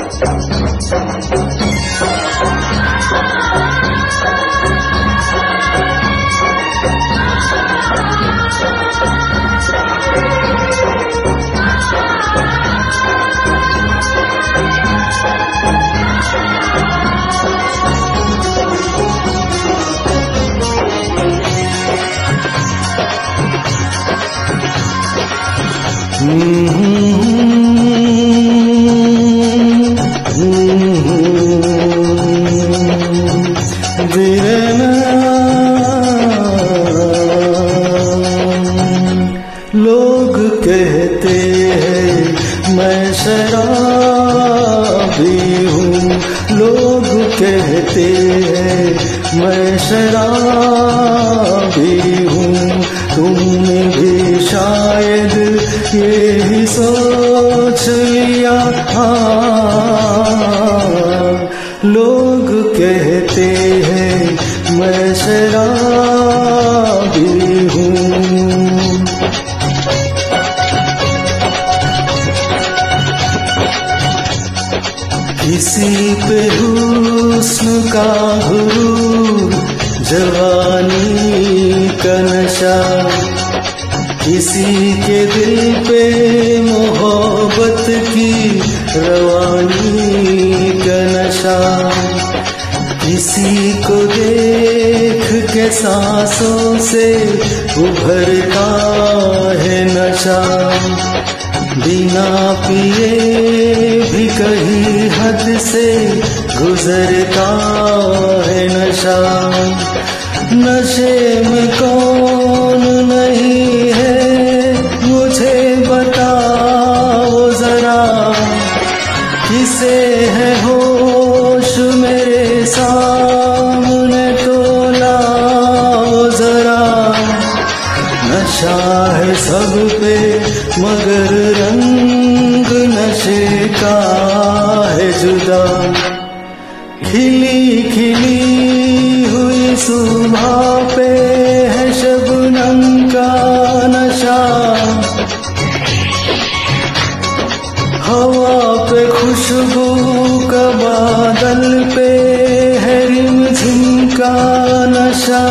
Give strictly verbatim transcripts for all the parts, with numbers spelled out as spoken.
लोग कहते हैं मैं शराबी हूँ, लोग कहते हैं मैं शराबी हूँ, तुमने भी शायद यही सोच लिया। हाँ, लोग कहते हैं मैं शराबी हूँ। किसी पे हुस्न का गुरूर, जवानी का नशा, किसी के दिल पे मोहब्बत की रवानी का नशा, किसी को देख के सांसों से उभरता है नशा, बिना पिए भी कहीं हद से गुजरता है नशा। नशे में कौन नहीं है मुझे बताओ जरा, किसे है होश मेरे सामने तो लाओ जरा। नशा है सब पे मगर रंग नशे का है जुदा, खिली खिली हुई सुबह पे है शबनम का नशा, हवा पे खुशबू का बादल पे है रिमझिम का नशा,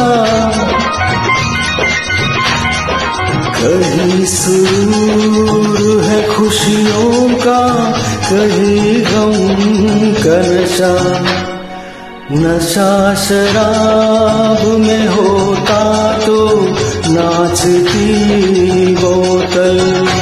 कहीं सुरूर है खुशियों का कहीं गम का नशा। नशा शराब में होता तो नाचती बोतल,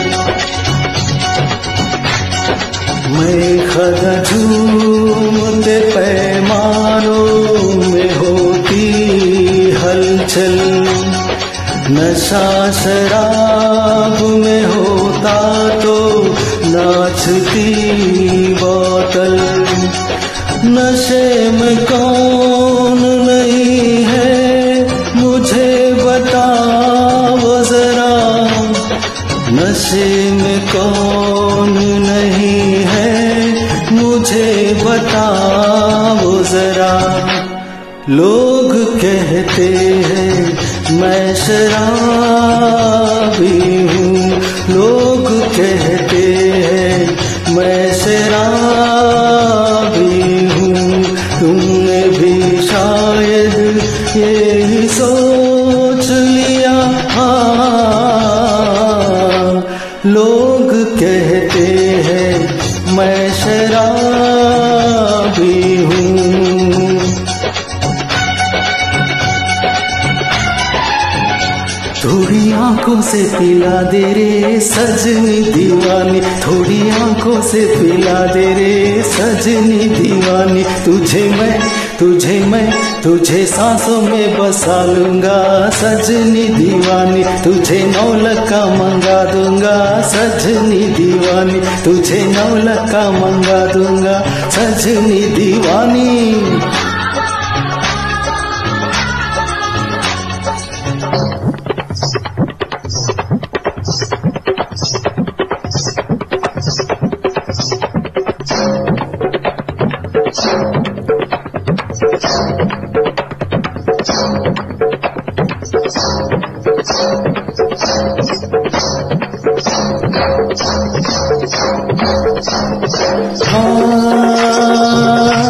मैं खदा झूमते पैमानों में होती हलचल। नशा शराब में होता तो नाचती बोतल, नशे में कौन नहीं है मुझे बताओ जरा, नशे में कौन नहीं है मुझे बताओ जरा। लोग कहते हैं मैं शराबी हूँ, लोग कहते हैं मैं शराबी हूँ, तुमने भी शायद यही सोच लिया। हाँ, लोग कहते हैं मैं शराबी हूँ। थोड़ी आंखों से पिला दे रे सजनी दीवानी, थोड़ी आंखों से पिला दे रे सजनी दीवानी, तुझे मैं तुझे मैं तुझे सांसों में बसा लूंगा सजनी दीवानी, तुझे नौलख का मंगा दूंगा सजनी दीवानी, तुझे नौलख का मंगा दूंगा सजनी दीवानी। हाँ